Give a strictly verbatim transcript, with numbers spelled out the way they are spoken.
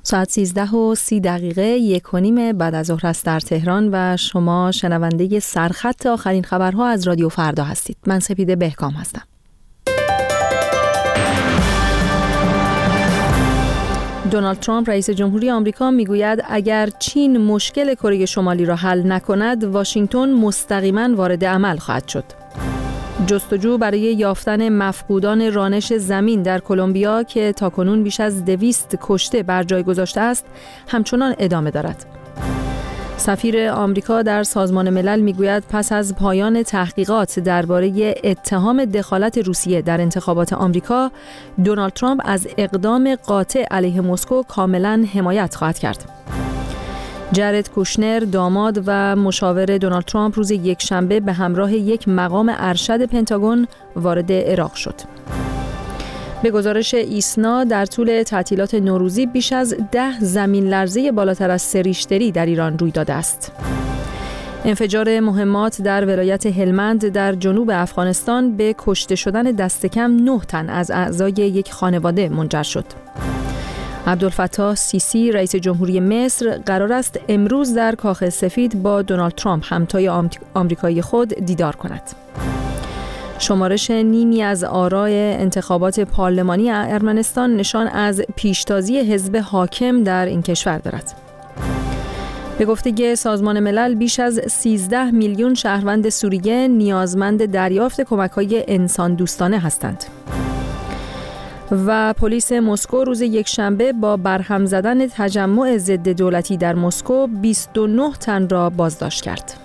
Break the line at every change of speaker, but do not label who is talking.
ساعت سیزده و سی دقیقه یک و نیم بعد از ظهر است در تهران و شما شنونده سرخط آخرین خبرها از رادیو فردا هستید. من سپیده بهکام هستم. دونالد ترامپ رئیس جمهوری آمریکا میگوید اگر چین مشکل کره شمالی را حل نکند، واشنگتن مستقیما وارد عمل خواهد شد. جستجو برای یافتن مفقودان رانش زمین در کلمبیا که تاکنون بیش از دویست کشته بر جای گذاشته است، همچنان ادامه دارد. سفیر آمریکا در سازمان ملل میگوید پس از پایان تحقیقات درباره اتهام دخالت روسیه در انتخابات آمریکا، دونالد ترامپ از اقدام قاطع علیه مسکو کاملا حمایت خواهد کرد. جارد کوشنر، داماد و مشاور دونالد ترامپ، روز یکشنبه به همراه یک مقام ارشد پنتاگون وارد عراق شد. به گزارش ایسنا در طول تعطیلات نوروزی بیش از ده زمین لرزه بالاتر از سه ریشتری در ایران روی داده است. انفجار مهمات در ولایت هلمند در جنوب افغانستان به کشته شدن دست کم نه تن از اعضای یک خانواده منجر شد. عبدالفتاح سیسی رئیس جمهوری مصر قرار است امروز در کاخ سفید با دونالد ترامپ همتای آمریکایی خود دیدار کند. شمارش نیمی از آرای انتخابات پارلمانی ارمنستان نشان از پیشتازی حزب حاکم در این کشور دارد. به گفته سازمان ملل بیش از سیزده میلیون شهروند سوریه نیازمند دریافت کمک‌های انسان دوستانه هستند. و پلیس مسکو روز یکشنبه با برهم زدن تجمع ضد دولتی در مسکو بیست و نه تن را بازداشت کرد.